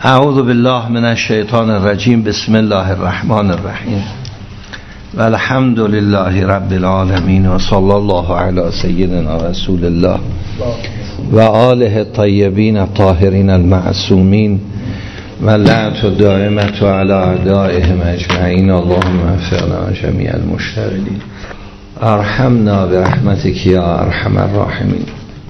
اعوذ بالله من الشیطان الرجیم. بسم الله الرحمن الرحیم و الحمد لله رب العالمین و صلی الله علی سیدنا رسول الله و آله الطیبین الطاهرین المعصومین و لعنت الدائمة علی اعدائهم اجمعین. اللهم وفقنا جمیع المشتغلین ارحمنا برحمتک یا ارحم الراحمین.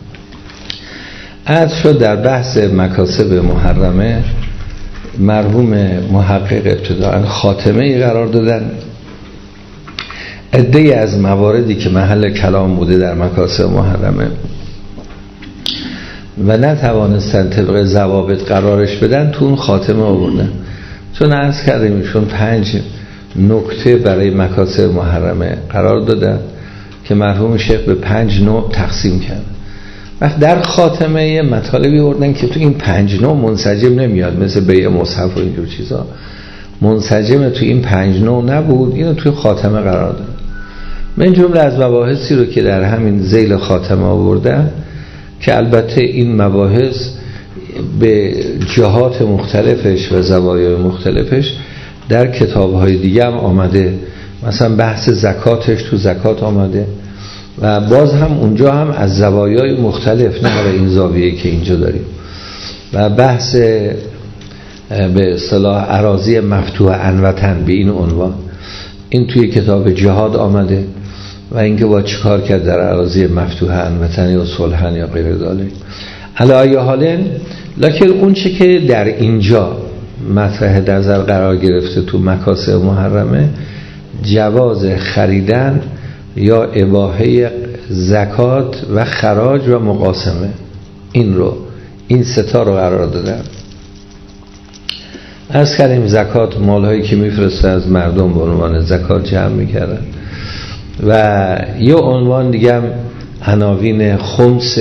عرض شد در بحث مکاسب محرمه مرحوم محقق ابتداء خاتمه ای قرار دادن. عده‌ای از مواردی که محل کلام بوده در مکاسب محرمه و نتوانستن طبق ضوابط قرارش بدن تو اون خاتمه آوردن. چون عرض کردیم ایشون 5 نکته برای مکاسب محرمه قرار دادن که مرحوم شیخ به 5 نوع تقسیم کرد. وقت در خاتمه یه مطالبی آوردن که تو این 5 نوع منسجم نمیاد، مثل بیع مصحف و اینجور چیزا منسجم تو این 5 نوع نبود، اینو توی خاتمه قرار داد. من جمله از مباحثی رو که در همین ذیل خاتمه آوردن که البته این مباحث به جهات مختلفش و زوایای مختلفش در کتاب‌های دیگه هم آمده، مثلا بحث زکاتش تو زکات آمده و باز هم اونجا هم از زوایای مختلف، نه به این زاویه که اینجا داریم. و بحث به اصطلاح اراضی مفتوح عنوتن به این عنوان، این توی کتاب جهاد آمده و اینکه با چیکار کرد در اراضی مفتوح عنوتن یا صلحن یا غیر ذالک. علی ای حال، لکن اون چه که در اینجا مطرح نظر قرار گرفته تو مکاسب محرمه، جواز خریدن یا اباحه زکات و خراج و مقاسمه، این 3 تا رو قرار دادن. از کردیم زکات مالهایی که میفرسته از مردم به عنوان زکات جمع میکردن و یه عنوان دیگه هم عناوین خمس،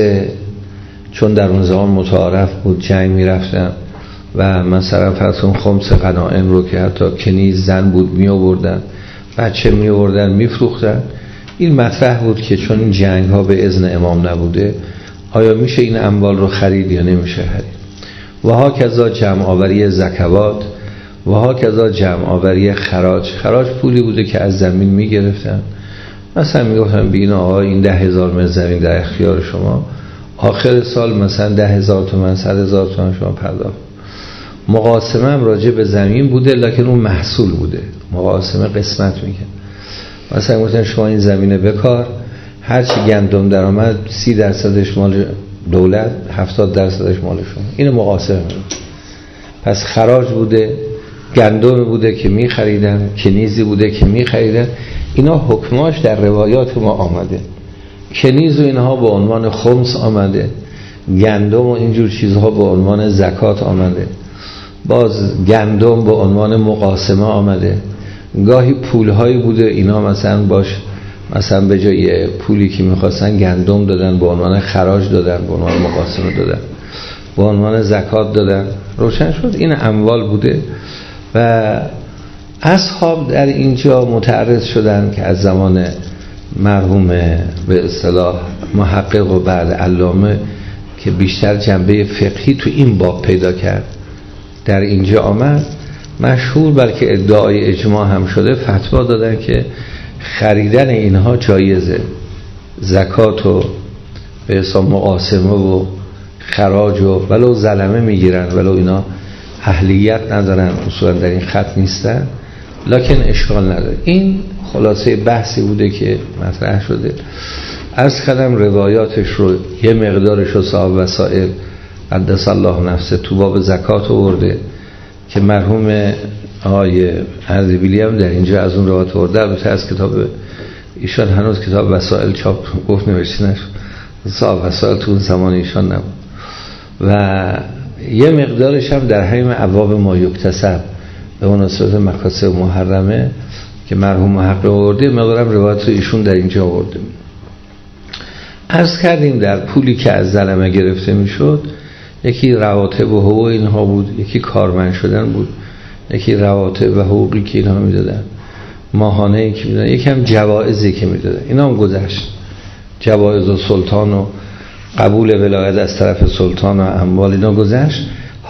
چون در اون زمان متعارف بود جنگ میرفتن و مثلا فرض کن خمس غنایم رو که حتی کنیز زن بود میآوردن، بچه میآوردن میفروختن. این مطرح بود که چون این جنگ ها به اذن امام نبوده، آیا میشه این اموال رو خرید یا نمیشه خرید. و ها کذا جمع آوری زکوات و ها کذا جمع آوری خراج پولی بوده که از زمین میگرفتن، مثلا میگفتن به این آقا این 10,000 متر زمین در اختیار شما، آخر سال مثلا 10,000 تومان 100,000 تومان شما پرداخت. مقاسمه هم راجع به زمین بوده، لکن اون محصول بوده، مقاسمه قسمت میکنه. مثلا گفتن شما این زمینه بکار، هرچی گندم در آمد 30% مال دولت، 70% مال شما. این مقاسمه بود. پس خراج بوده، گندم بوده که می خریدن، کنیزی بوده که می خریدن. اینا حکماش در روایات ما آمده. کنیز و اینها به عنوان خمس آمده، گندم و اینجور چیزها به عنوان زکات آمده، باز گندم به عنوان مقاسمه آمده. گاهی پولهایی بوده اینا مثلا به جای پولی که میخواستن گندم دادن، به عنوان خراج دادن، به عنوان مقاسمه دادن، به عنوان زکات دادن. روشن شد این اموال بوده. و اصحاب در اینجا متعرض شدن که از زمان مرحوم به اصطلاح محقق و بعد علامه که بیشتر جنبه فقهی تو این باب پیدا کرد در اینجا آمد، مشهور بلکه ادعای اجماع هم شده، فتوا دادن که خریدن اینها جایزه. زکات و به حساب مقاسمه و خراج و ولو ظلمه میگیرن، ولو اینا اهلیت ندارن، اصولا در این خط نیستن، لکن اشکال نداره. این خلاصه بحثی بوده که مطرح شده. از کلم روایاتش رو یه مقدارش رو صاحب وسائل قدس الله نفسه تو باب زکات آورده که مرحوم آقای اردبیلی هم در اینجا از اون روایات آورده. البته از کتاب ایشان هنوز کتاب وسائل چاپ گفت نوشته نشد، صاحب وسائل تو اون زمان ایشان نبود. و یه مقدارش هم در همین ابواب ما یکتسب به مناسبت مکاسب محرمه که مرحوم محقق آورده، مقدارم روایت رو ایشون در اینجا آورده. عرض کردیم در پولی که از ظلمه گرفته میشد، یکی رواتب و حقوق اینها بود، یکی کارمند شدن بود، یکی رواتب و حقوقی که اینها میدادن، ماهانه‌ای که میدادن، یکی هم جوائزی که میدادن. اینا هم گذشت، جوائز و سلطان و قبول ولایت از طرف سلطان و اموال اینا گذشت.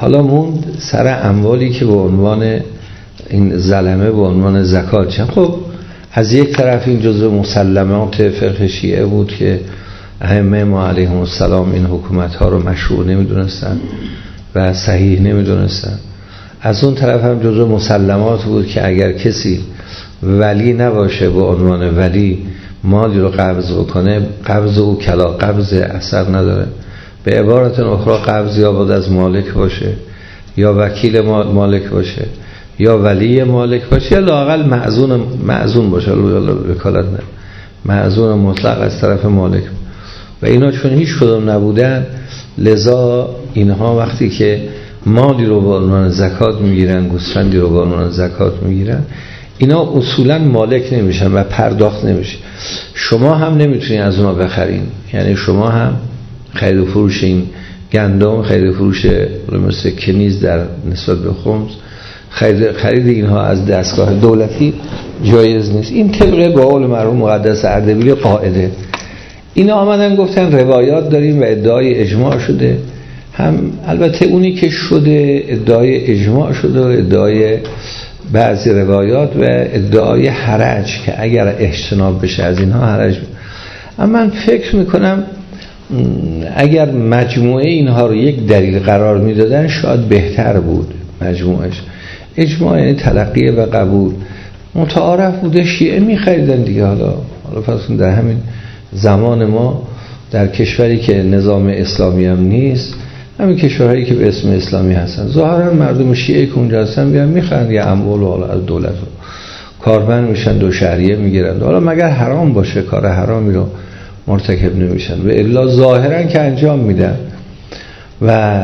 حالا موند سر اموالی که به عنوان این ظلمه به عنوان زکات چند. خب از یک طرف این جزء مسلمات فقه شیعه بود که ائمه ما علیهم السلام این حکومت ها رو مشروع نمیدونستن و صحیح نمیدونستن. از اون طرف هم جزء مسلمات بود که اگر کسی ولی نباشه به عنوان ولی مالی رو قبض بکنه، قبض او کلا، قبض اثر نداره. به عبارت اخرى قبض یا باید از مالک باشه یا وکیل مالک باشه یا ولی مالک باشه یا لااقل معزون باشه، وکالت نه، معزون مطلق از طرف مالک. و اینا چون هیچ کدوم نبودن، لذا اینها وقتی که مالی رو به عنوان زکات میگیرن، گوسفندی رو به عنوان زکات میگیرن، اینا اصولا مالک نمیشن و پرداخت نمیشه. شما هم نمیتونید از اونا بخرین، یعنی شما هم خرید و فروش این گندم، خرید و فروش مثل کنیز در نسبت به خمس، خرید اینها از دستگاه دولتی جایز نیست. این طبق با قول مرحوم مقدس اردبیلی قاعده. اینا آمدن گفتن روایات داریم و ادعای اجماع شده. هم البته اونی که شده ادعای اجماع شده و ادعای بعضی روایات و ادعای حرج که اگر اجتناب بشه از اینها حرج. اما من فکر میکنم اگر مجموعه اینها رو یک دلیل قرار میدادن شاید بهتر بود. مجموعش اجماع یعنی تلقی و قبول متعارف بوده، شیعه میخریدن دیگه. حالا فرض کن در همین زمان ما در کشوری که نظام اسلامی هم نیست، همین کشورهایی که به اسم اسلامی هستن، ظاهرا مردم شیعه که اونجا هستن بیان میخرن یه اموال و حالا از دولت رو کارمند میشن، دو شهریه میگیرن، حالا مگر حرام باشه کار حرامی رو مرتکب نمیشن و الا ظاهرا که انجام میدن. و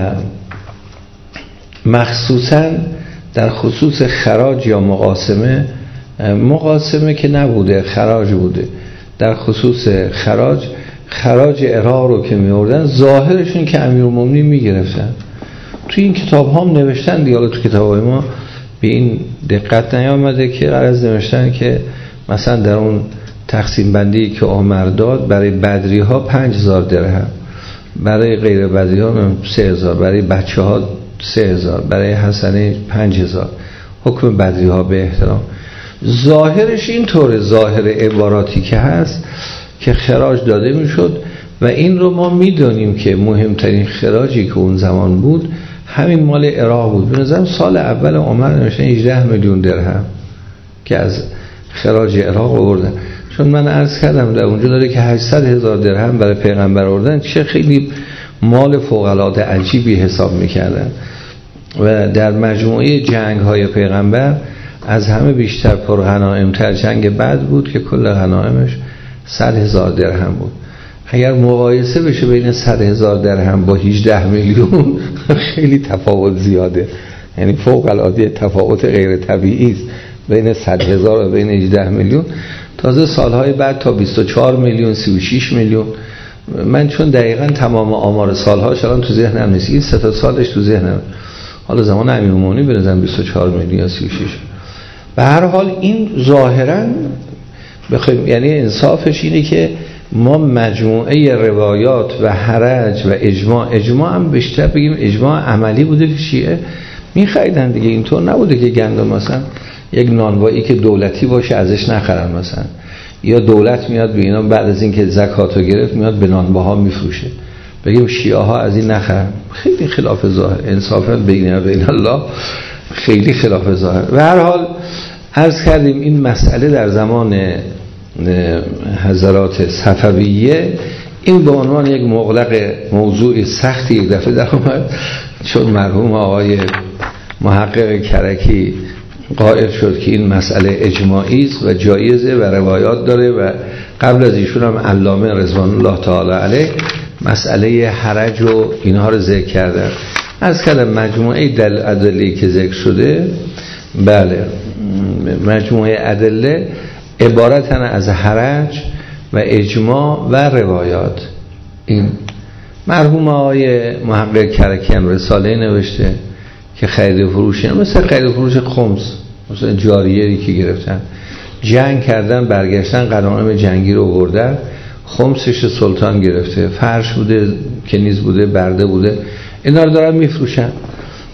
مخصوصا در خصوص خراج یا مقاسمه که نبوده، خراج بوده. در خصوص خراج عراق رو که میوردن، ظاهرشون که امیرالمومنین میگرفتن. توی این کتاب هم نوشتن دیگه، حالا تو کتاب های ما به این دقت نیامده که غرض نوشتن که مثلا در اون تقسیم بندی که عمر داد برای بدری ها 5000 درهم، برای غیر بدری ها 3000، برای بچه ها 3000، برای حسنه 5000. حکم بدری ها به احترام. ظاهرش این طور، ظاهر عباراتی که هست که خراج داده میشد و این رو ما میدونیم که مهمترین خراجی که اون زمان بود همین مال عراق بود. به نظرم سال اول عمر نوشتن 18 میلیون درهم که از خراج عراق آوردن. چون من عرض کردم در اونجا داره که 800,000 درهم برای پیغمبر آوردن، چه خیلی مال فوق العاده عجیبی حساب میکردن. و در مجموعه جنگ های پیغمبر از همه بیشتر پرغنائم‌تر جنگ بدر بود که کل غنائمش 100,000 درهم بود. اگر مقایسه بشه بین 100,000 درهم با 18 میلیون خیلی تفاوت زیاده، یعنی فوق العاده تفاوت غیر طبیعی است بین 100,000 و بین 18 میلیون. تازه سالهای بعد تا 24 میلیون، 36 میلیون. من چون دقیقاً تمام آمار سالهاش الان تو ذهنم نیست، این 3 سالش تو ذهنم، حالا زمان امیرالمومنین بنظرم 24 میلیون یا 36. به هر حال این ظاهراً بخوایم، یعنی انصافش اینه که ما مجموعه روایات و حرج و اجماع هم بیشتر بگیم اجماع عملی بوده که شیعه میخریدن دیگه. اینطور نبوده که گندم مثلا یک نانوایی که دولتی باشه ازش نخرن مثلا، یا دولت میاد به اینا بعد از اینکه زکاتو گرفت میاد به نانواها میفروشه، بگیم شیعه ها از این نخرن. خیلی خلاف ظاهر، انصافا بین الله خیلی خلاف ظاهر. و هر حال عرض کردیم این مسئله در زمان حضرات صفویه این به عنوان یک مغلق موضوع سختی یک دفعه در اومد، چون مرحوم آقای محقق کرکی قائل شد که این مسئله اجماعی است و جایزه و روایات داره و قبل از ایشون هم علامه رضوان الله تعالی علیه مسئله حرج و اینها رو ذکر کردن. از کلم مجموعه ادله که ذکر شده، بله مجموعه ادله عبارتن از حرج و اجماع و روایات. این مرحوم آقای محقق کرکی هم رساله نوشته که خرید و فروش، مثل خرید و فروش خمس، مثلا جاریه‌ای که گرفتن جنگ کردن برگشتن غنایم جنگی رو آوردن، خمسش سلطان گرفته، فرش بوده، کنیز بوده، برده بوده، اینا رو دارن میفروشن.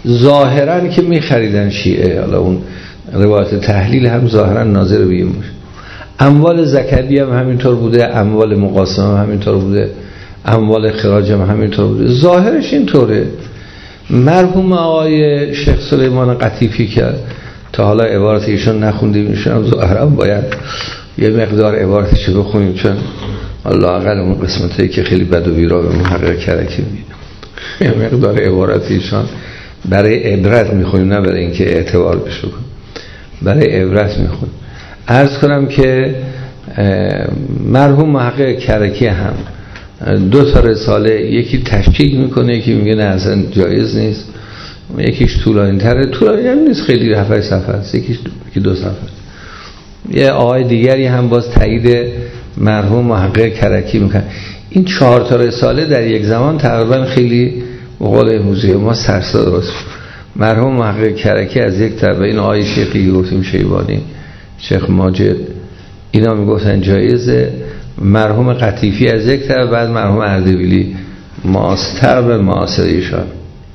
ظاهرا که میخریدن شیعه، حالا اون روایت تحلیل هم ظاهرا ناظر به این باشه. اموال زکوی هم همینطور بوده، اموال مقاسم هم همینطور بوده، اموال خراج هم همینطور بوده، ظاهرش اینطوره. مرحوم آقای شیخ سلیمان قطیفی که تا حالا عبارت ایشون نخوندیم، ایشون ظاهرا باید یه مقدار عبارتشو بخونیم، چون الله اقل اون قسمتایی که خیلی بد و بیرا به محقق کرکی میگه، یه مقدار عبارت ایشان برای عبرت میخونیم، نه برای اینکه اعتبار بشه کنیم، برای عبرت میخونیم. عرض کنم که مرحوم محقق کرکی هم 2 تا رساله، یکی تشکیک میکنه، یکی میگه نه اصلا جایز نیست، یکیش طولانی تره، طولانی هم نیست، خیلی 7 صفحه است، یکی 2 صفحه. یه آقای دیگری هم باز تایید مرحوم محقق کرکی میکنه. این 4 تا رساله در یک زمان تقریبا خیلی به قول موزه ما سرساد راست. مرحوم محقق کرکی از یک طرف، این آقای شیخی گفتیم شیبانی، شیخ ماجد، اینا میگفتن جایزه، مرحوم قطیفی از یک طرف، بعد مرحوم اردبیلی معاصر به معاصر ایشان،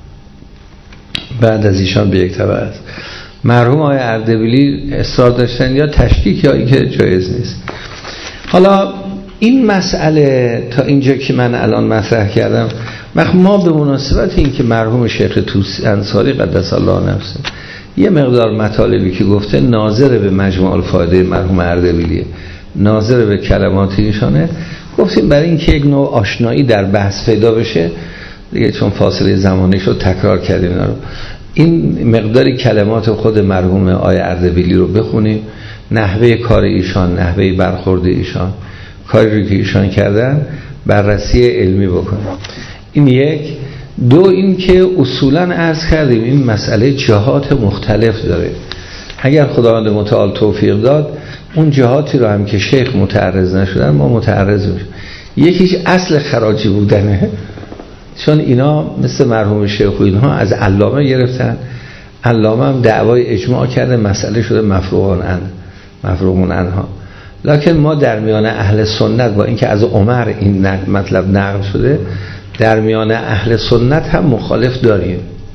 بعد از ایشان به یک طرف است. مرحوم آقای اردبیلی اصرار داشتن یا تشکیک یا اینکه جایز نیست. حالا این مسئله تا اینجا که من الان مطرح کردم، ما به مناسبت این که مرحوم شیخ طوسی انصاری قدس الله نفسه یه مقدار مطالبی که گفته ناظر به مجموع الفایده مرحوم اردبیلیه، ناظر به کلمات ایشانه، گفتیم برای اینکه یک نوع آشنایی در بحث پیدا بشه دیگه، چون فاصله زمانیش رو تکرار کردیم، این مقداری کلمات خود مرحوم آقای اردبیلی رو بخونیم، نحوه کار ایشان، نحوه برخورد ایشان، کاری رو که ایشان کردن بررسی علمی بکنیم. این یک. 2 این که اصولا عرض کردیم این مسئله جهات مختلف داره. اگر خداوند متعال توفیق داد اون جهاتی رو هم که شیخ متعرض نشدن ما متعرض میشیم. یکیش اصل خراجی بودنه، چون اینا مثل مرحوم شیخ و اینها از علامه گرفتن، علامه هم دعوای اجماع کرده، مسئله شده مفروغون عنها. لکن ما در میان اهل سنت با اینکه از عمر این مطلب نقل شده، در میان اهل سنت هم مخالف داریم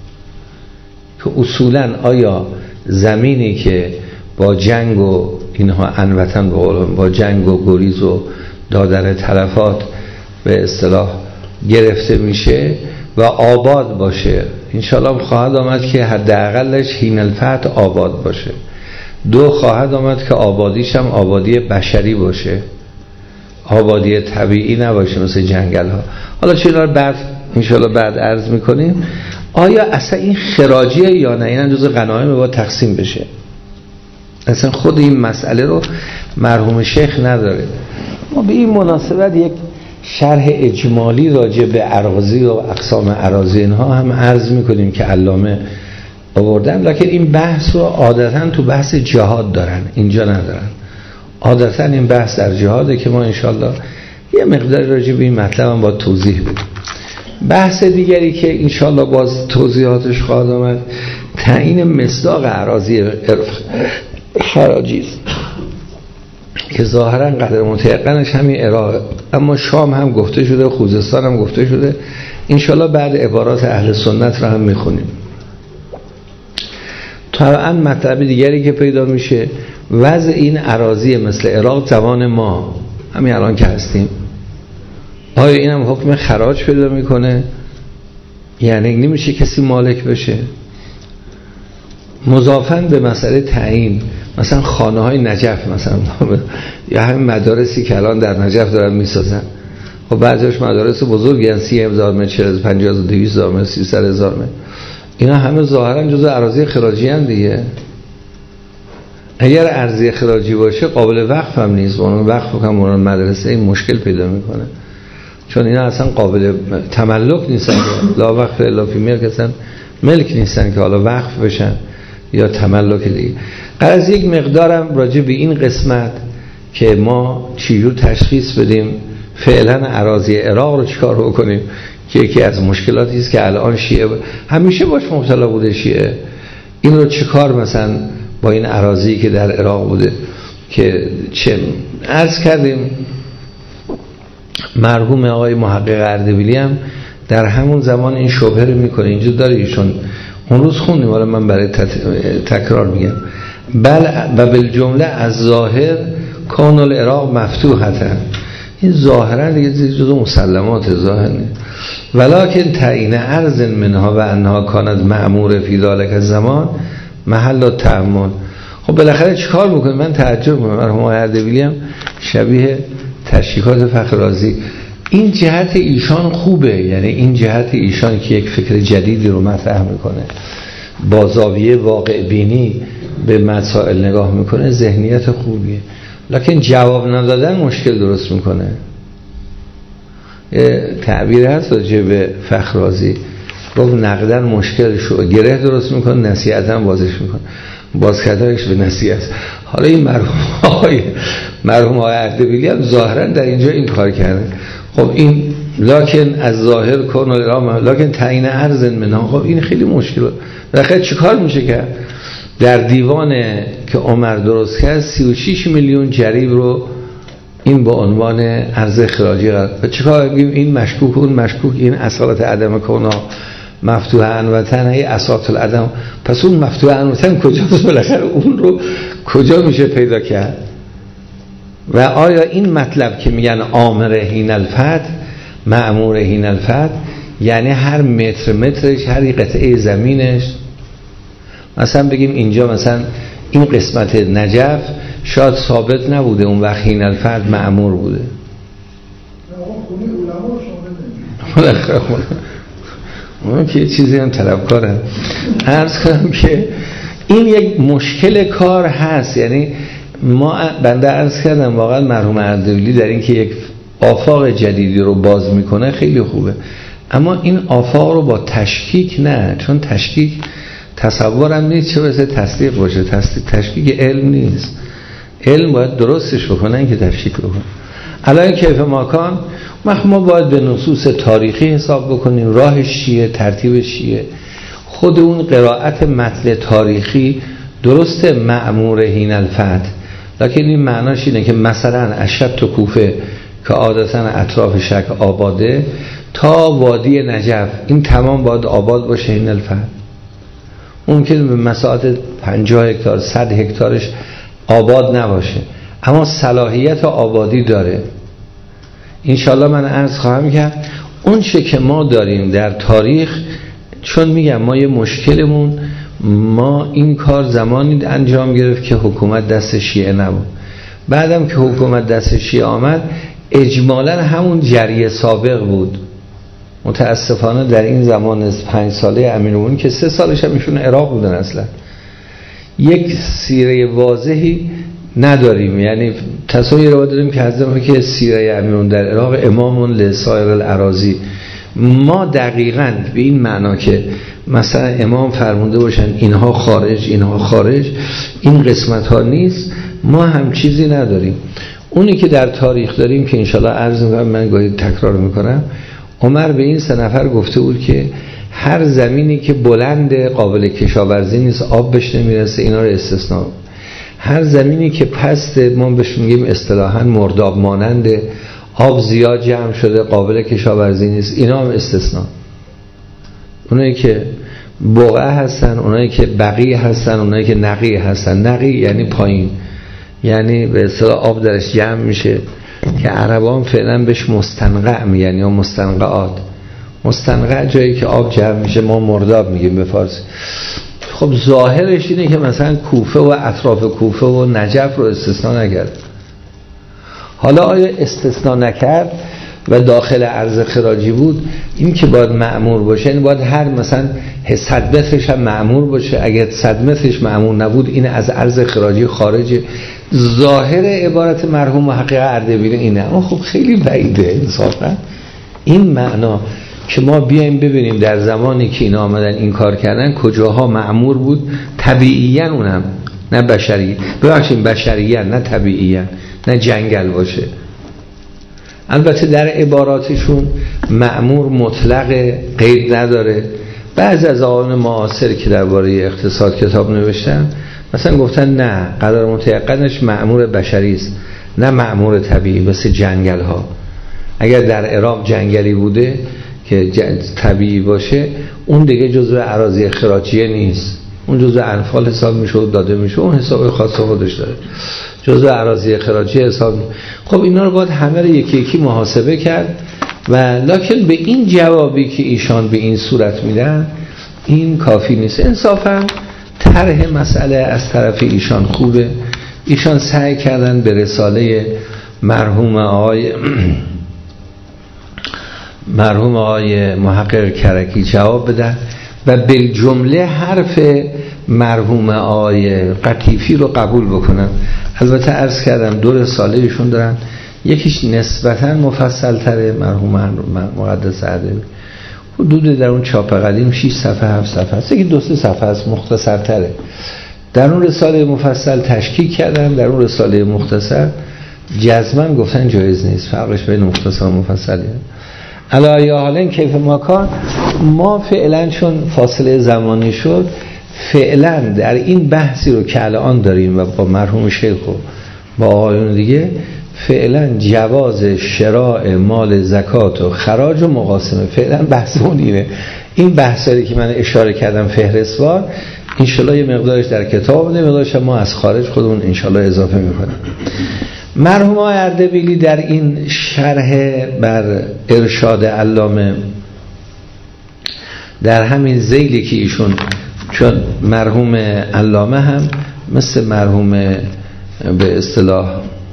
که اصولا آیا زمینی که با جنگ و اینها انوطن با جنگ و گریز و دادن تلفات به اصطلاح گرفته میشه و آباد باشه، انشاءالله خواهد آمد که حداقلش حین الفتح آباد باشه. 2 خواهد آمد که آبادیش هم آبادی بشری باشه، آبادی طبیعی نباشه مثل جنگل ها. حالا چرا بعد انشاءالله بعد عرض میکنیم آیا اصلا این خراجیه یا نه، این جزء غنایم باید تقسیم بشه. اصلا خود این مسئله رو مرحوم شیخ نداره. ما به این مناسبت یک شرح اجمالی راجع به اراضی و اقسام اراضی اینها هم عرض میکنیم که علامه آوردن، لکن این بحث رو عادتا تو بحث جهاد دارن، اینجا ندارن. عادتا این بحث در جهاده که ما انشالله یه مقدار راجع به این مطلب هم باید توضیح بدیم. بحث دیگری که انشالله باز توضیحاتش خواهد آمد تعیین مصداق اراضی خراجی است که ظاهرا قدر متيقنش همین عراق، اما شام هم گفته شده، خوزستان هم گفته شده. انشالله بعد عبارات اهل سنت رو هم میخونیم. طبعا مطلب دیگری که پیدا میشه وضع این اراضی مثل عراق زمان ما همین الان که هستیم، آیا این هم حکم خراج پیدا میکنه؟ یعنی نمیشه کسی مالک بشه؟ مضافاً به مسئله تعیین، مثلا خانه های نجف مثلا یا همین مدارسی که الان در نجف دارن میسازن، خب بعضیش مدارس بزرگی هستن، 30,000 متر، 40,000 200,000 متر، 300,000 متر، اینا همه ظاهرا جزء اراضی خراجی هستند دیگه. اگر ارضی خراجی باشه قابل وقف هم نیست، اون وقف کنم اون مدرسه این مشکل پیدا میکنه، چون اینا اصلا قابل تملک نیستن، لا وقف الا فی ملک، اصلا ملک نیستن که حالا وقف بشن یا تملک دیگه. از یک مقدارم راجع به این قسمت که ما چجور تشخیص بدیم فعلا اراضی عراق رو چیکار بکنیم، که یکی از مشکلاتی است که الان شیعه همیشه باش مبتلا بوده. شیعه این رو چیکار مثلا با این اراضی که در عراق بوده که چه عرض کردیم. مرحوم آقای محقق اردبیلی هم در همون زمان این شبهه رو میکنه، اینجا داره ایشون اون روز خوندیم، حالا من برای تکرار میگم. بل و بالجمله از ظاهر کان العراق مفتوحتن، این ظاهرا دیگه جزو مسلمات ظاهر نیست. ولکن تعیین ارض منها و انها کانت مأمور فی ذلک الزمان محل تأمل. خب بالاخره چیکار بکنیم؟ من تعجب میکنم مرحوم آقای اردبیلی هم شبیه تشریحات فخررازی، این جهت ایشان خوبه، یعنی این جهت ایشان که یک فکر جدیدی رو مطرح میکنه، با زاویه واقع بینی به مسائل نگاه میکنه، ذهنیت خوبیه. لکن جواب ندادن مشکل درست میکنه. تعبیر هست راجع به فخررازی، گفت نقدن مشکل شو گره درست میکنه، نصیحتاً بازش میکنه، بازکردنش به نصیحت. حالا این مرحوم آقای اردبیلی هم ظاهرا در اینجا این کار کرده. خب این لکن از ظاهر کن لکن تعیین ارض منها، خب این خیلی مشکل. بالاخره چیکار میشه کرد؟ در دیوان که عمر درست کرد 36 میلیون جریب رو این با عنوان ارز خراجی قرار. چیکار بگیم؟ این مشکوک اون مشکوک، این اصالت عدم کنا مفتوح انوتن، هی اساط العدم. پس اون مفتوح انوتن کجاست؟ بالاخره اون رو کجا میشه پیدا کرد؟ و آیا این مطلب که میگن آمر حین الفتح مأمور حین الفتح، یعنی هر مترش، هر قطعه زمینش، مثلا بگیم اینجا مثلا این قسمت نجف شاید ثابت نبوده اون وقت حین الفتح مأمور بوده. اون که چیزی هم طلبکارم. عرض کنم که این یک مشکل کار هست. یعنی بنده عرض کردم واقعا مرحوم اردبیلی در این که یک آفاق جدیدی رو باز میکنه خیلی خوبه، اما این آفاق رو با تشکیک نه، چون تشکیک تصورم نیست چه برسه تصدیق باشه. تشکیک علم نیست، علم باید درستش بکنه این که تشکیک بکنه. علاوه کیف ماکان ما باید به نصوص تاریخی حساب بکنیم، راهش چیه، ترتیبش چیه. خود اون قرائت متن تاریخی درسته مأمور حین الفتح، لکن این معناش اینه که مثلا اشد تو کوفه که عادتا اطراف شک آباده تا وادی نجف این تمام باید آباد باشه حین الفتح. ممکنه به مساحت 50 هکتار 100 هکتارش آباد نباشه، اما صلاحیت آبادی داره. انشالله من عرض خواهم کرد اون چه که ما داریم در تاریخ، چون میگم ما یه مشکلمون، ما این کار زمانی انجام گرفت که حکومت دست شیعه نبود. بعدم که حکومت دست شیعه آمد اجمالا همون جریه سابق بود. متاسفانه در این زمان 5 ساله امیرالمومنین که 3 سالش هم ایشون عراق بودن، اصلا یک سیره واضحی نداریم. یعنی تصویر رو داریم که حضرت که سیره امیرالمومنین در عراق امام لسائر الاراضی، ما دقیقاً به این معنا که مثلا امام فرموده باشن اینها خارج اینها خارج، این قسمت ها نیست، ما هم چیزی نداریم. اونی که در تاریخ داریم که انشالله عرض میکنم، من گاهی تکرار میکنم، عمر به این 3 نفر گفته بود که هر زمینی که بلند قابل کشاورزی نیست آب بهش نمیرسه، اینا رو استثناء. هر زمینی که پست، ما بهش میگیم اصطلاحاً مرداب ماننده، آب زیاد جمع شده قابل کشاورزی نیست، اینا هم استثناء. اونایی که بقعه هستن، اونایی که بقی هستن، اونایی که نقی هستن. نقی یعنی پایین، یعنی به اصطلاح آب درش جمع میشه که عربان فعلا بهش مستنقع میگن یا مستنقعات. مستنقع جایی که آب جمع میشه، ما مرداب میگیم به فارسی. خب ظاهرش اینه که مثلا کوفه و اطراف کوفه و نجف رو استثناء نکرد. حالا آیا استثناء نکرد و داخل ارز خراجی بود، این که باید مأمور باشه، این باید هر مثلا 100 مترش هم مأمور باشه. اگر 100 مترش مأمور نبود این از ارز خراجی خارجه. ظاهر عبارت مرحوم محقق اردبیلی اینه، اما خب خیلی بعیده انصافا این معنا که ما بیایم ببینیم در زمانی که اینا آمدن این کار کردن کجاها مأمور بود طبیعیاً، اونم نه بشری، ببخشید بشریاً نه طبیعیاً، نه جنگل باشه. البته در عباراتشون مأمور مطلق قید نداره. بعضی از آقایان معاصر که درباره اقتصاد کتاب نوشتن مثلا گفتن نه، قرار متیقنش مأمور بشری است نه مأمور طبیعی، مثل جنگل ها. اگر در عراق جنگلی بوده که طبیعی باشه، اون دیگه جزء اراضی خراجیه نیست، اون جزء انفال حساب میشه و داده میشه، اون حساب خاص خودش داره، جزء اراضی خراجیه حساب میشه. خب اینا رو باید همه رو یکی یکی محاسبه کرد و لکن به این جوابی که ایشان به این صورت میدن این کافی نیست. انصافا طرح مسئله از طرف ایشان خوبه. ایشان سعی کردن به رساله مرحوم آقای محقق کرکی جواب بدن و بالجمله حرف مرحوم آقای قطیفی رو قبول بکنن. البته عرض کردم 2 رساله ایشون دارن، یکیش نسبتاً مفصل تره، مرحوم مقدس اردبیلی حدود در اون چاپ قدیم 6 صفحه 7 صفحه است، یکی 2-3 صفحه است، مختصر تره. در اون رساله مفصل تشکیک کردن، در اون رساله مختصر جزماً گفتن جایز نیست، فرقش بین مختصر و مفصله. علی حالن کیف ماکان، ما فعلا چون فاصله زمانی شد، فعلا در این بحثی رو که الان داریم و با مرحوم شیخ و با آقایون دیگه، فعلا جواز شراء مال زکات و خراج و مقاسمه، فعلا بحثمون اینه. این بحثایی که من اشاره کردم فهرستوار، انشالله یه مقدارش در کتاب بوده، مقدارش ما از خارج خودمون انشالله اضافه میکنیم. مرحوم آقای اردبیلی در این شرح بر ارشاد علامه، در همین ذیلی که ایشون، چون مرحوم علامه هم مثل مرحوم به اصطلاح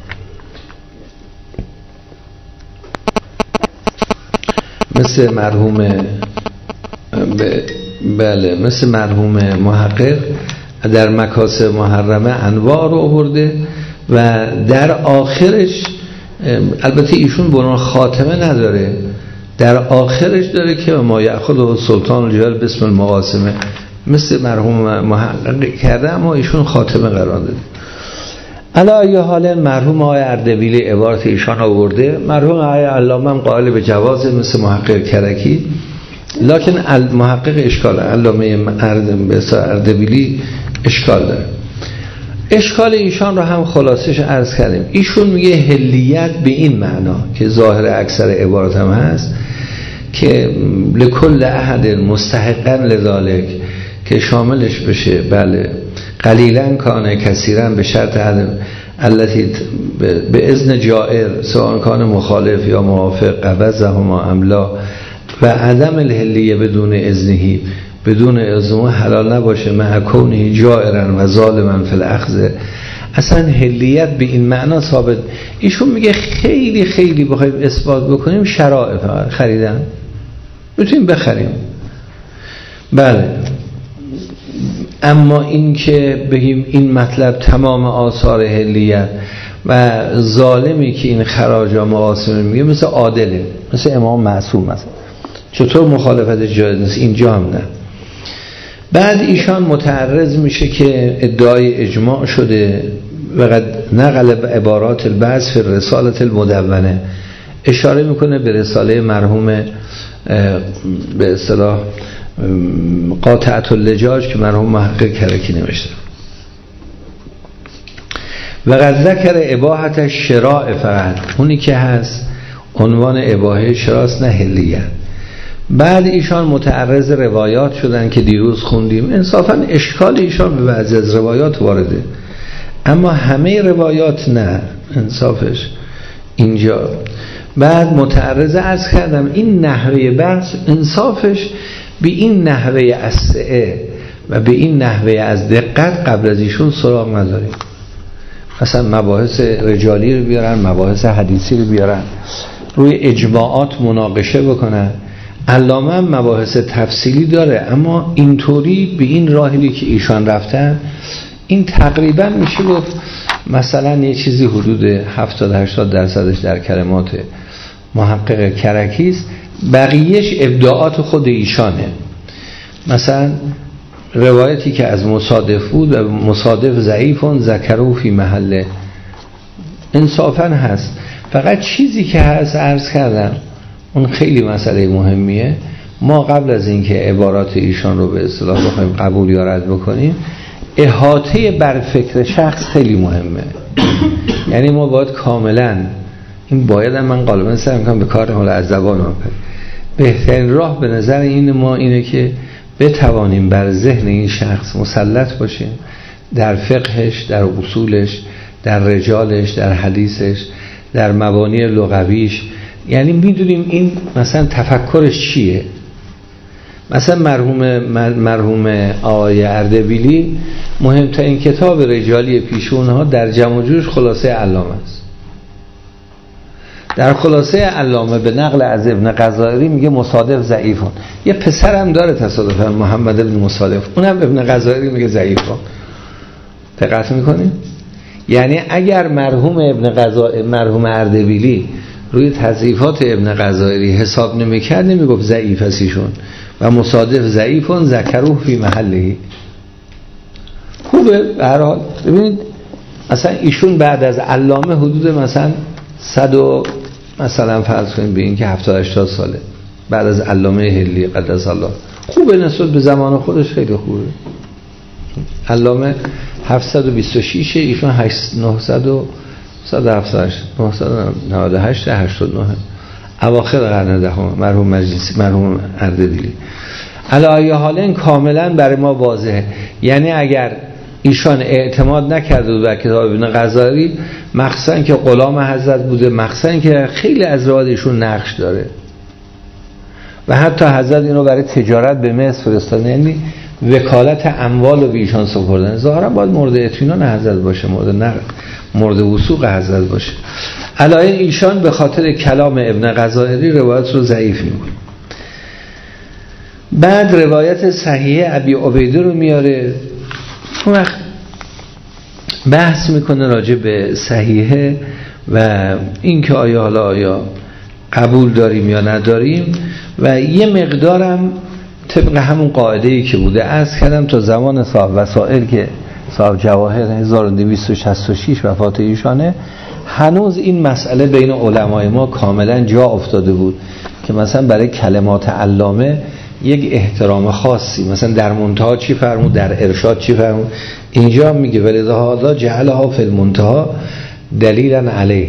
مثل مرحوم محقق در مکاسب محرمه انواع رو آورده و در آخرش، البته ایشون برون خاتمه نداره، در آخرش داره که ما یأخذ سلطان الجبال باسم المقاسمه، مثل مرحوم محقق کرده، اما ایشون خاتمه قرار داده. علی حال مرحوم آقای اردبیلی عبارت ایشان آورده، مرحوم آقای علامه هم قائل به جواز مثل محقق کرکی، لکن محقق اشکال، علامه اردبیلی اشکال داره. اشکال ایشان رو هم خلاصش عرض کردیم. ایشون میگه حلیت به این معنا که ظاهر اکثر عبارت هم هست که لکل احد مستحقا لذالک، که شاملش بشه بله قلیلا کانه کثیرا به شرط التي به اذن جائر سواء کان مخالف یا موافق قبضهما املا و عدم الحلیه بدون اذنهی، بدون اذنه حلال نباشه مع کونه جائرا و ظالما فی الاخذ. اصلا حلیت به این معنا ثابت. ایشون میگه خیلی خیلی بخوایم اثبات بکنیم شرائع فقط خریدن میتونیم بخریم بله، اما این که بگیم این مطلب تمام آثار حلیت و ظالمی که این خراج و مقاسمه میگه مثل عادله، مثل امام معصوم مثلا، چطور مخالفت جایز نیست؟ اینجا هم نه. بعد ایشان متعرض میشه که ادعای اجماع شده و قد نقل عبارات البعض فی رسالة المدونه، اشاره میکنه به رساله مرحوم به اصطلاح قاطعة اللجاج که مرحوم محقق کرکی نوشته. و قد ذکر اباحت الشراء، فقط اونی که هست عنوان اباحه شراست، نه حلیت. بعد ایشان متعرض روایات شدن که دیروز خوندیم. انصافا اشکال ایشان به بعضی از روایات وارده، اما همه روایات نه، انصافش اینجا. بعد متعرض عرض کردم این نحوه بحث انصافش به این نحوه اسعه و به این نحوه از دقت قبل از ایشون سراغ نداریم. مثلا مباحث رجالی رو بیارن، مباحث حدیثی رو بیارن، روی اجماعات مناقشه بکنن. علامه هم مباحث تفصیلی داره، اما اینطوری به این راهی که ایشان رفتن، این تقریبا میشه گفت مثلا یه چیزی حدود 70-80% در کلمات محقق کرکیست، بقیهش ابداعات خود ایشانه. مثلا روایتی که از مصادف بود و مصادف ضعیفون ذکروا فی محله، انصافا هست. فقط چیزی که هست عرض کردم اون خیلی مسئله مهمیه. ما قبل از اینکه عبارات ایشان رو به اصطلاح بخوایم قبول یا رد بکنیم، احاطه بر فکر شخص خیلی مهمه. یعنی ما باید کاملا این باید من غالبا سعی می‌کنم به کار حال از زبان بهترین راه به نظر این ما اینه که بتوانیم بر ذهن این شخص مسلط باشیم، در فقهش، در اصولش، در رجالش، در حدیثش، در مبانی لغویش. یعنی میدونیم این مثلا تفکرش چیه. مثلا مرحوم آقای اردبیلی مهمترین کتاب رجالی پیشونها در جمع و جوش خلاصه علامه است. در خلاصه علامه به نقل از ابن غزائری میگه مصادف ضعیفون. یه پسرم داره تصادفاً محمد ابن مصادف، اونم ابن غزائری میگه ضعیفون. دقت میکنید؟ یعنی اگر مرحوم اردبیلی روی تضعیفات ابن غزائری حساب نمیکرد نمیگفت ضعیف است ایشون و مصادف ضعیفون ذکروه فی محله. خوبه به هر حال. ببینید مثلا ایشون بعد از علامه حدود مثلا 100 مثلا فرض کنیم به این که 70-80 ساله بعد از علامه هلی قدس الله. خوبه نسبت به زمان خودش خیلی خوبه. علامه 726 ایشون 998 89 اواخر قرن دهم مرحوم اردبیلی. علی حالین کاملا برای ما واضحه. یعنی اگر ایشان اعتماد نکرده بود بر کتاب ابن غزائری، مخصوصا که غلام حضرت بوده، مخصوصا که خیلی از روایات ایشون نقش داره و حتی حضرت اینو برای تجارت به مصر فرستادن، یعنی وکالت اموال رو به ایشان سپردن. ظاهرا باید مورد اطمینان حضرت باشه، مورد وثوق حضرت باشه. علایه ایشان به خاطر کلام ابن غزائری روایت رو ضعیف می‌کنه. بعد روایت صحیح ابی عبیده رو میاره، اون وقت بحث میکنه راجع به صحیحه و این که آیا قبول داریم یا نداریم و یه مقدارم طبق همون قاعده‌ای که بوده عرض کردم تا زمان صاحب وسائل که صاحب جواهر 1266 وفات ایشانه، هنوز این مسئله بین علمای ما کاملا جا افتاده بود که مثلا برای کلمات علامه یک احترام خاصی، مثلا در منتها چی فرمود، در ارشاد چی فرمود. اینجا میگه ولذا جعلها فی المنتها دلیلا علیه.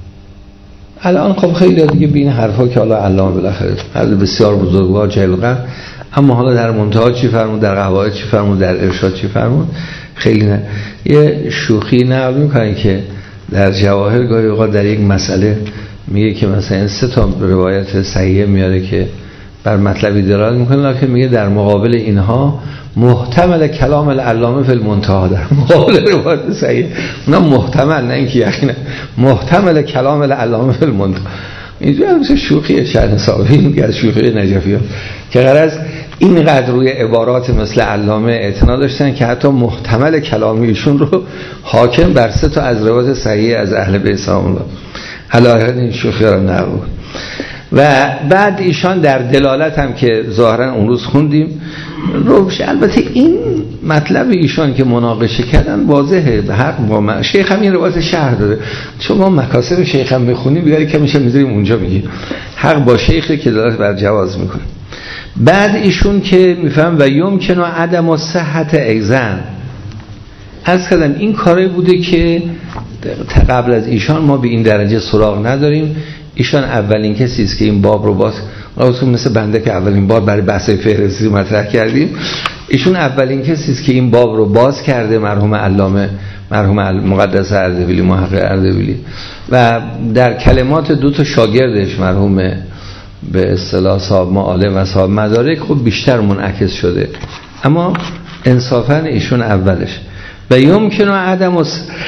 الان خب خیلی دیگه بین حرفا که حالا علامه بالاخره هر بسیار بزرگوار جلقه، اما حالا در منتها چی فرمود، در قواعد چی فرمود، در ارشاد چی فرمود، خیلی نه. یه شوخی نقل میکنه که در جواهر گاهی اوقات در یک مسئله میگه که مثلا 3 تا روایت صحیحه میاره که بر مطلبی دلالت میکنه، لکن میگه در مقابل اینها محتمل کلام العلامه فی المنتها، در مقابل روایت صحیح اونا محتمل، نه اینکه یقینا محتمل کلام العلامه فی المنتها. اینجا مثل شوخی شأن صاحبی میگه از شوخی نجفی‌ها که غرض اینقدر روی عبارات مثل علامه اعتنا داشتن که حتی محتمل کلامیشون رو حاکم بر 3 تا از روایت صحیح از اهل بیت سلام الله علیهم این شوخی رو نبود. و بعد ایشان در دلالت هم که ظاهرا اون روز خوندیم روش، البته این مطلب ایشان که مناقشه کردن واضحه، به حق با شیخ هم این روایت شرح داده، چون ما مکاسب شیخ هم میخونیم بیاری که میشه میذاریم اونجا میگیم حق با شیخی که دلالت بر جواز میکنه. بعد ایشون که میفهم و یمکن و عدم و صحت ایزن از کردم این کاری بوده که قبل از ایشان ما به این درجه سراغ نداریم. ایشان اولین کسی است که این باب رو باز مثل بنده که اولین بار برای بحث فهرستی مطرح کردیم، ایشون اولین کسی است که این باب رو باز کرده، مرحوم علامه مرحوم مقدس اردبیلی، محقق اردبیلی، و در کلمات 2 تا شاگردش مرحوم به اصطلاح صاحب معالم و صاحب مدارک خب بیشتر منعکس شده، اما انصافا ایشون اولش. و یمکن و عدم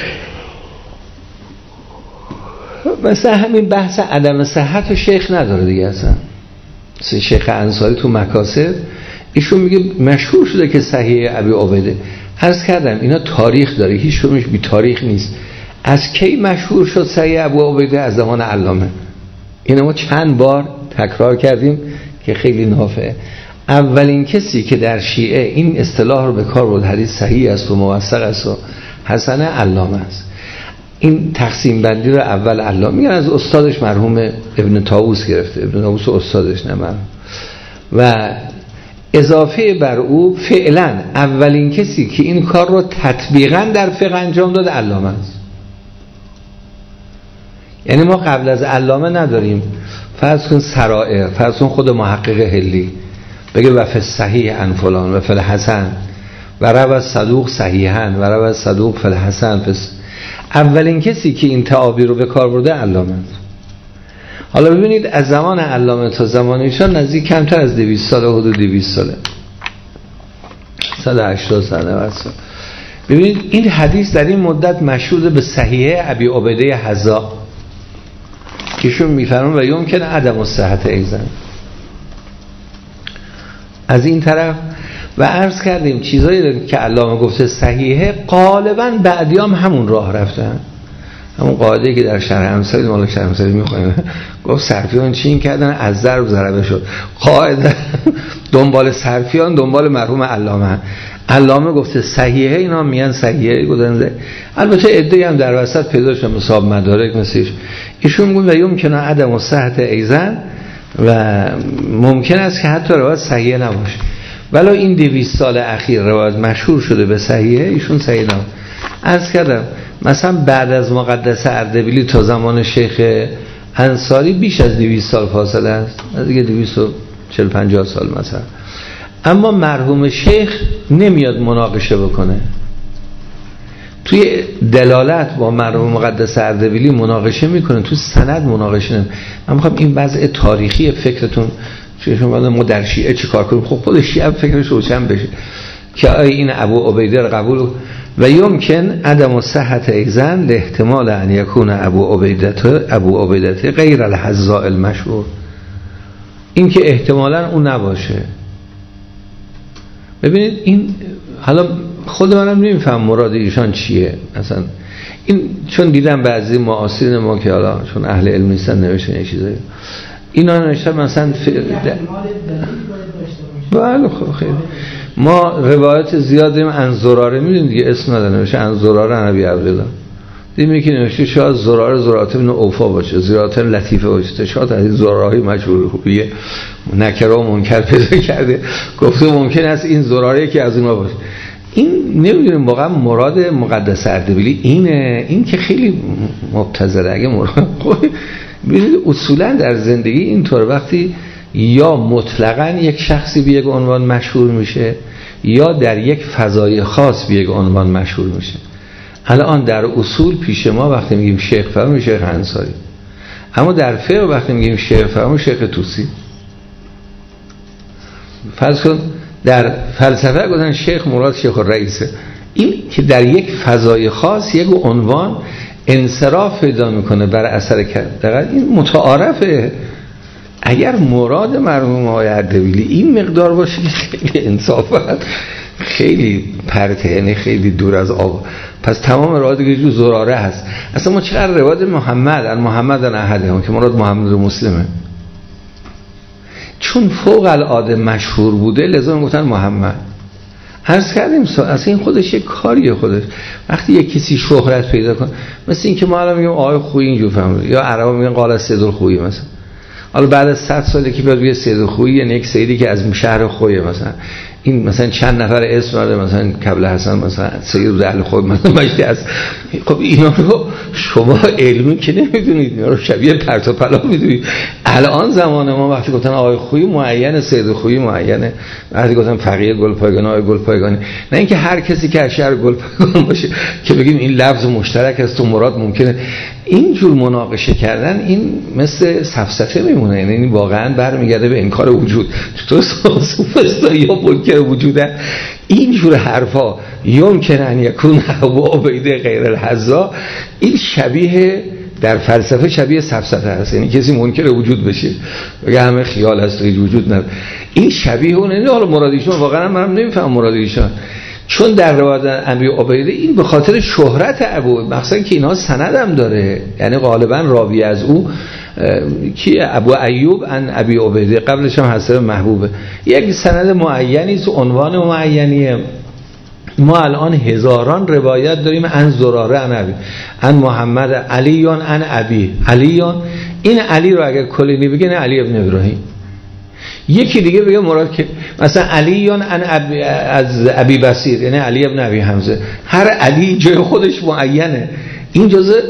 مثلا همین بحث عدم صحت و شیخ نداره دیگه اصلا. شیخ انصاری تو مکاسب ایشون میگه مشهور شده که صحیح ابی عبیده. عرض کردم اینا تاریخ داره، هیچ کدومش بی تاریخ نیست. از کی مشهور شد صحیح ابی عبیده؟ از زمان علامه. اینو ما چند بار تکرار کردیم که خیلی نافعه. اولین کسی که در شیعه این اصطلاح رو به کار برد حدیث صحیح است و موثق است و حسن علامه است. این تقسیم بندی رو اول علامه میگن از استادش مرحوم ابن طاووس گرفته، ابن طاووس استادش نه مرحوم، و اضافه بر او فعلا اولین کسی که این کار رو تطبیقا در فقه انجام داد علامه است. یعنی ما قبل از علامه نداریم. فرض کن سرائر، فرض کن خود محقق هلی بگه و فی صحیح عن فلان و فی الحسن و روى صدوق صحیحا و روى صدوق فی الحسن. اولین کسی که این تعابیر رو به کار برده علامه. حالا ببینید از زمان علامه تا زمان ایشان نزدیک کمتر از 200 ساله، حدود 200 ساله، 180 ساله. ببینید این حدیث در این مدت مشهور به صحیحه ابی عبیده حذا که شون میفرمون و یمکن عدم الصحت ایضا. از این طرف و عرض کردیم چیزایی که علامه گفته صحیحه غالبا بعدیام همون راه رفتن، همون قاعده‌ای که در شرح امثال مالک شرح امثال میخونیم گفت صرفیان چین کردن از ضرب ضربه شد. قاعده دنبال صرفیان دنبال مرحوم علامه گفته صحیحه، اینا میان صحیحه گفتن. البته عده‌ای هم در وسط پیدا شدن مصاب مدارک مثلش ایشون میگن و یمکن عدم الصحت ایضا و ممکن است که حتی روایت صحیحه نباشه، ولی این 200 سال اخیر روایت مشهور شده به صحیحه، ایشون صحیح نباشه. عرض کردم مثلا بعد از مقدسه اردبیلی تا زمان شیخ انصاری بیش از 200 سال فاصله است، دیگه 240-50 سال مثلا. اما مرحوم شیخ نمیاد مناقشه بکنه، توی دلالت با مرحوم مقدسه اردبیلی مناقشه میکنه، تو سند مناقشه نمیکنه. من میخوام این وضع تاریخی فکرتون شما ما در شیعه چی کار کنیم، خب خود شیعه فکرش روشن بشه که آیا این ابو عبیده رو قبول و یمکن عدم صحت ایضا لاحتمال ان یکون ابو عبیده غیر الحذاء المشهور، این که احتمالاً اون نباشه. ببینید این حالا خود منم نمیفهم مراد ایشان چیه مثلا این، چون دیدم بعضی معاصرین ما که حالا چون اهل علم نیستن نوشتن این چیزایی، اینا نوشتن مثلا بله خب خیلی ما روایت زیاد داریم عن زراره، میدونید دیگه اسم نداره، نوشته عن زراره نبی عبدالله، دیدیم که نوشته شاید زراره ابن اوفا باشه، زراره لطیفه باشه، شاید از این زراره‌های مشهور خوبیه نکره و منکر پیدا کرده گفته ممکن است این زراره که از اونها باشه. این نمیدونیم واقعا مراد مقدسه اردبیلی اینه، این که خیلی مبتذله. اگه مراد ببینید اصولا در زندگی اینطور وقتی یا مطلقاً یک شخصی به یک عنوان مشهور میشه یا در یک فضای خاص به یک عنوان مشهور میشه. الان در اصول پیش ما وقتی میگیم شیخ فرمون شیخ انصاری، اما در فقه وقتی میگیم شیخ فرمون شیخ طوسی. فرض کن در فلسفه گفتن شیخ مراد شیخ الرئیسه، این که در یک فضای خاص یک عنوان انصراف پیدا میکنه بر اثر دقیق این متعارفه. اگر مراد مرحوم آقای اردبیلی این مقدار باشه که خیلی انصافه، خیلی پرته، یعنی خیلی دور از آب، پس تمام روایت که جو زراره هست. اصلا ما چقدر روایت محمد احده که مراد محمد مسلمه، چون فوق العاده مشهور بوده لذا گفتن محمد. عرض کردیم اصلا این خودش یک کاریه خودش. وقتی یک کسی شهرت پیدا کنه، مثل این که ما الان میگیم آقای خویی اینجور فهمید، یا عربا میگن قال سید الخویی مثلا. حالا بعد از 100 ساله که بیاد بگه سید الخویی، یعنی یک سیدی که از شهر خویه مثلا، این مثلا چند نفر اسم داره، مثلا کبل حسن مثلا سید اهل خوی مثلا مجدی است. خب اینا رو شما علمی که نمیدونید، اینا رو شبیه پرت و پلا میدونید. الان زمان ما وقتی گفتن آقای خویی معین، سید خویی معینه، وقتی گفتن فقیه گلپایگانی، آقای گلپایگانی، نه اینکه هر کسی که از شهر گلپایگان باشه که بگیم این لفظ مشترک است و مراد ممکنه. اینجور مناقشه کردن این مثل سفسطه میمونه، یعنی واقعا برمیگرده به انکار وجود. چطور سوفسطایی یا منکر وجودن اینجور حرفا یمکن ان یکون ابو عبیده غیر الحذا، این شبیه در فلسفه شبیه سفسطه هست، یعنی کسی منکر وجود بشه بگه همه خیال هست هیچ وجود نداره. این شبیه اونه. حالا مراد ایشون واقعا منم نمیفهم مراد ایشون، چون در روایت ابی عبیده این به خاطر شهرت ابو، مخصوصا که اینا سندم داره، یعنی غالبا راوی از او کی ابو ایوب ان ابی عبیده، قبلش هم حسن محبوبه، یک سند معینی است، عنوان معینیه. ما الان هزاران روایت داریم ان زراره ان ابی ان محمد علیون ان ابی علیون. این علی رو اگر کلینی بگه نه علی ابن ابراهیم، یکی دیگه بگه مراد که مثلا علیون ان از ابی بصیر، یعنی علی ابن ابی حمزه. هر علی جای خودش معینه. این جزء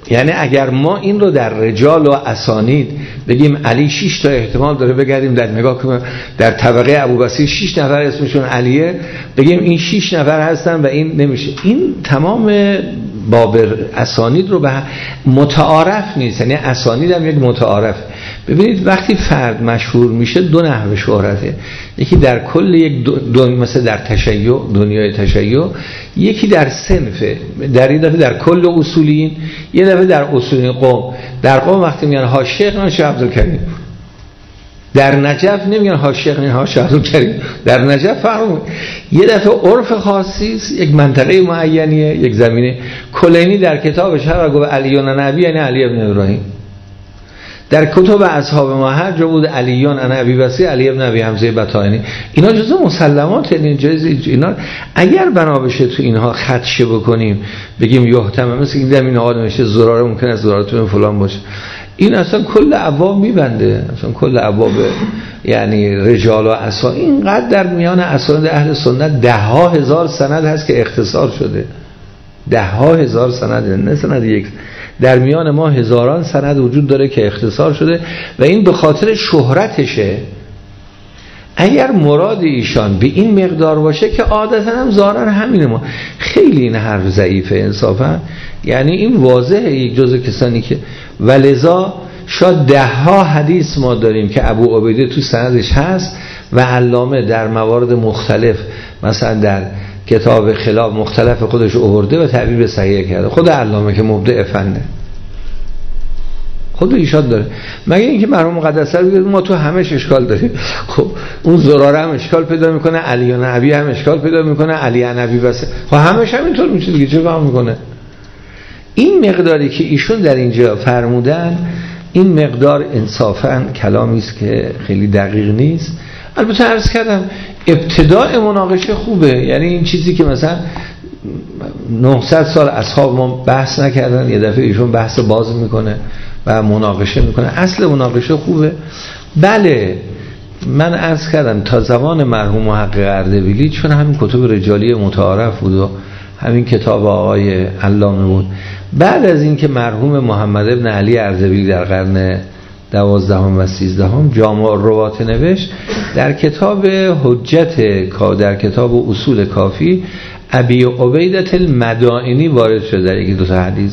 یعنی اگر ما این رو در رجال و اسانید بگیم علی 6 تا احتمال داره، بگردیم در نگاه کنیم در طبقه ابوبصیر 6 نفر اسمشون علیه، بگیم این 6 نفر هستن و این نمیشه. این تمام باب اسانید رو به متعارف نیست، یعنی اسانید هم یک متعارف. ببینید وقتی فرد مشهور میشه دو نحو شهرته، یکی در کل یک مثل در تشیع، دنیای تشیع، یکی در صنفه، در این دفعه در کل اصولین، یه دفعه در اصولین قوم. در قوم وقتی میگن حاشیه نه شیخ عبدالکریم، در نجف نمیگن حاشیه نه شیخ عبدالکریم، در نجف فرق. یه دفعه عرف خاصی است، یک منطقه معینیه، یک زمینه. کلینی در کتابش هر گفت علیون نبی یعنی علی ابن ابراهیم. در کتب اصحاب ما هر جا بود علیون انا ابی بصیر علی ابن ابی حمزه بطائنی، اینا جزء مسلمات، این جایز اینا. اگر بنا بشه تو اینها خدشه بکنیم بگیم یحتمل، مثل این در این آدم نشه زراره ممکنه از زرارتون فلان باشه، این اصلا کل ابواب میبنده، اصلا کل ابواب یعنی رجال و اسا. اینقدر در میان اسانید اهل سنت 10,000 سند هست که اختصار شده، 10,000 سند، نه سند یک. در میان ما هزاران سند وجود داره که اختصار شده و این به خاطر شهرتشه. اگر مراد ایشان به این مقدار باشه که عادتا هم ظاهرا همینه، ما خیلی این حرف ضعیفه انصافا. یعنی این واضحه یک جزء کسانی که ولذا شاید 10 حدیث ما داریم که ابو عبیده تو سندش هست و علامه در موارد مختلف مثلا در کتاب خلاف مختلف خودش آورده و تعبیر به صحیح کرده. خود علامه که مبدع فنه، خود ایشان داره. مگه اینکه مرحوم مقدسه بگه ما تو همش اشکال داریم. خب اون زراره هم اشکال پیدا میکنه، علی نبی هم اشکال پیدا میکنه، علی نبی بس، خب همش همینطور میشه دیگه، چه فهم میکنه؟ این مقداری که ایشون در اینجا فرمودن، این مقدار انصافا کلامی است که خیلی دقیق نیست. البته عرض کردم ابتداء مناقشه خوبه، یعنی این چیزی که مثلا 900 سال اصحاب ما بحث نکردن، یه دفعه ایشون بحث باز میکنه و مناقشه میکنه، اصل مناقشه خوبه. بله من عرض کردم تا زمان مرحوم محقق اردبیلی، چون همین کتب رجالی متعارف بود و همین کتاب آقای علامه بود، بعد از اینکه مرحوم محمد ابن علی اردبیلی در قرن 12 و 13 جامع الروات نوشت، در کتاب حجت، در کتاب اصول کافی، ابی عبیدة المدائنی وارد شده در یکی دو تا حدیث.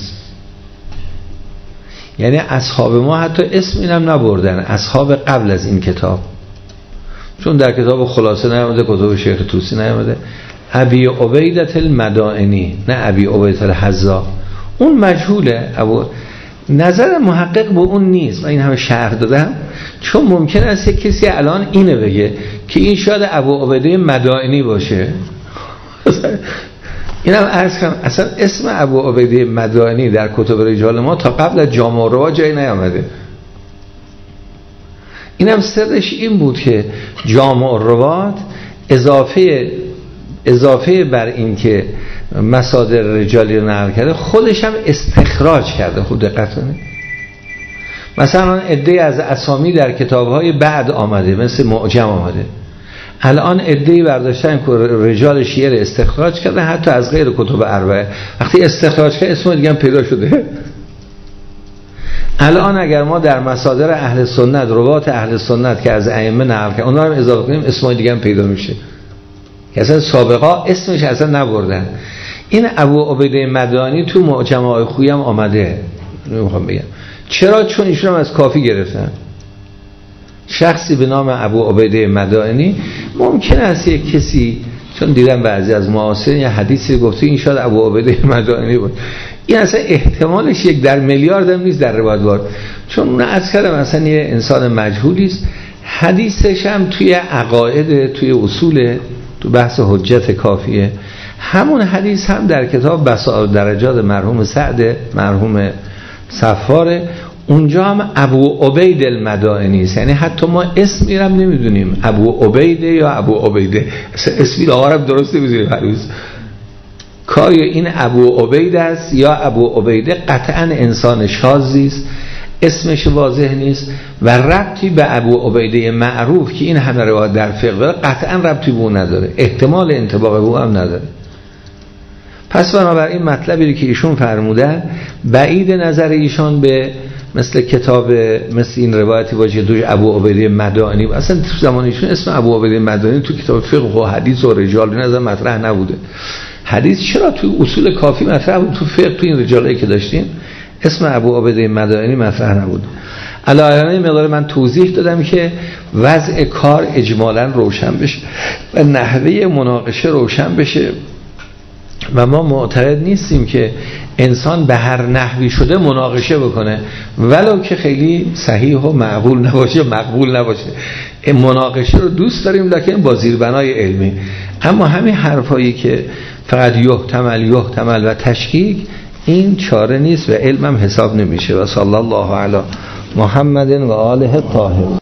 یعنی اصحاب ما حتی اسم اینم نبردن، اصحاب قبل از این کتاب، چون در کتاب خلاصه نیامده، کتاب شیخ طوسی نیامده. ابی عبیدة المدائنی، نه ابی عبیدة الحذا، اون مجهوله. نظر محقق به اون نیست، من این همه شرح دادم چون ممکن است یک کسی الان اینه بگه که این شاید ابو عبیده مدائنی باشه. اینم عرض کنم اصلا اسم ابو عبیده مدائنی در کتب رجال ما تا قبل از جامع الروات جایی نیامده. اینم سرش این بود که جامع الروات اضافه بر این که مصادر رجالی رو نقل کرده، خودش هم استخراج کرده. خود دقت کنید، مثلا عده‌ای از اسامی در کتاب‌های بعد آمده، مثل معجم آمده، الان عده‌ای برداشتن که رجال شیعه رو استخراج کرده، حتی از غیر کتب اربعه. وقتی استخراج کرده اسم دیگه هم پیدا شده. الان اگر ما در مصادر اهل سنت، روات اهل سنت که از ائمه نقل کردن، اونها رو هم اضافه کنیم، اسم دیگه هم پیدا میشه که اصلا سابقا اسمش اصلا نبردن. این ابو عبیده مدائنی تو معجم‌های خویی هم آمده. نمیخوام بگم چرا، چون ایشون هم از کافی گرفتن. شخصی به نام ابو عبیده مدائنی، ممکن است یک کسی، چون دیدم بعضی از معاصرین یه حدیثی گفته این شاید ابو عبیده مدائنی بود، این اصلا احتمالش 1 در میلیارد هم نیست در روایت وارد، چون اون عرض کردم اصلا یه انسان مجهولی است. حدیثش هم توی عقاید، توی اصول، تو بحث حجت کافیه. همون حدیث هم در کتاب بسائر درجات مرحوم سعد مرحوم صفار، اونجا هم ابو عبید المدائنی است. یعنی حتی ما اسم میرم نمیدونیم ابو عبیده یا ابو عبیده، اسمی آقا رو درست نمیدونیم هنوز. کاری این ابو عبید است یا ابو عبیده، قطعا انسان شاذی است، اسمش واضح نیست و ربطی به ابو عبیده معروف که این همه روایت در فقه داره قطعا ربطی به اون نداره، احتمال انطباق به اون هم نداره. پس بنابراین مطلبی که ایشون فرمودن بعید نظر ایشان به مثل کتاب مثل این روایتی باشه دوش ابو عبیده مدانی، اصلا تو زمان ایشون اسم ابو عبیده مدانی تو کتاب فقه و حدیث و رجال این نظر مطرح نبوده. حدیث چرا تو اصول کافی مطرح بود، تو فقه تو این رجالی که داشتیم اسم ابو عبیده مدانی مطرح نبود. علاوه مقدار من توضیح دادم که وضع کار اجمالاً روشن بشه و نحوه مناقشه روشن بشه و ما معتقد نیستیم که انسان به هر نحوی شده مناقشه بکنه ولو که خیلی صحیح و معقول نباشه مقبول نباشه. این مناقشه رو دوست داریم لکن با زیربنای علمی. اما همین حرفایی که فقط یحتمل و تشکیک این چاره نیست و علمم حساب نمیشه. و صلی الله علی محمد و آله الطاهرین.